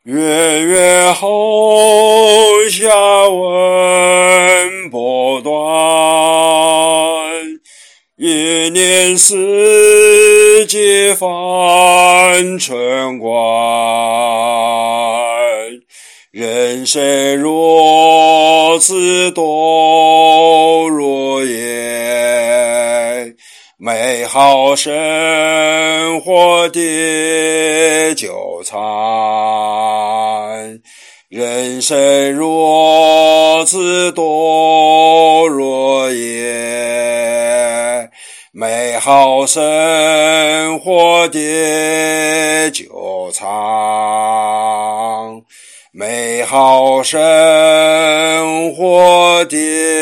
月月后下文不断，一年四季翻春关。人生如此多如也，美好生活的纠缠。人生如此多如也，美好生活的纠缠。美好生活的